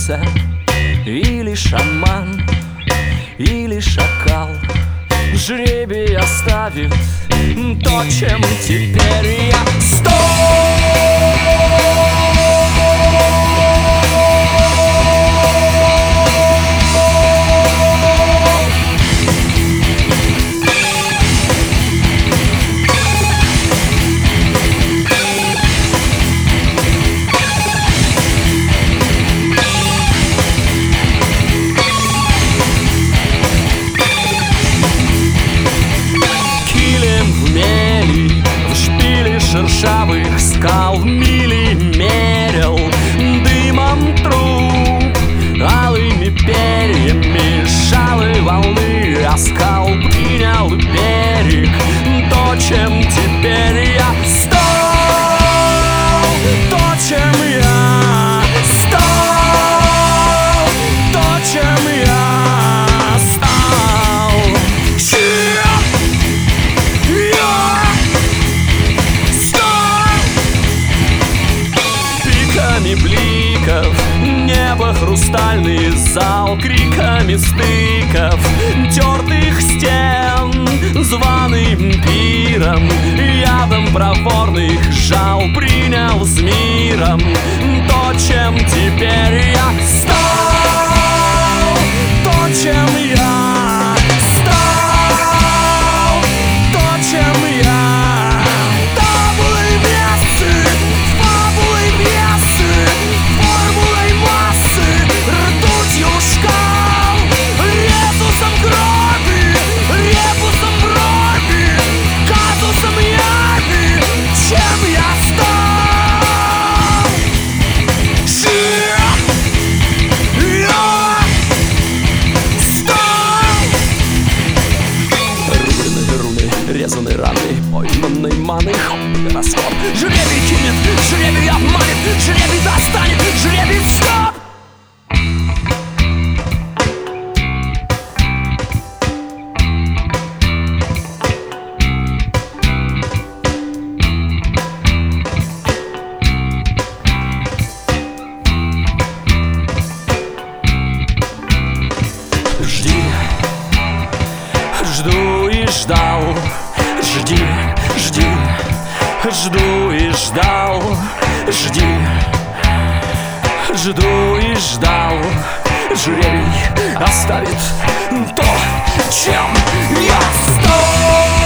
птица, или шаман, или шакал. Жребий оставит то, чем теперь я стал. Шершавых скал в мили мерил дымом труб, алыми перьями шалы волны оскал. Принял берег то, чем теперь я стал, то, чем я стал, то, чем я стал. Бликов небо, хрустальный зал, криками стыков тертых стен, званым пиром, ядом проворных жал. Принял с миром то, чем теперь я стал, то, чем я стал, то, чем я. Резаной раной, пойманной маной, гороскоп. Жребий кинет, жребий обманет, жребий достанет, жребий стоп. Жди, жду и ждал. Жди, жди, жду и ждал. Жди, жду и ждал. Жребий оставит то, чем я стал.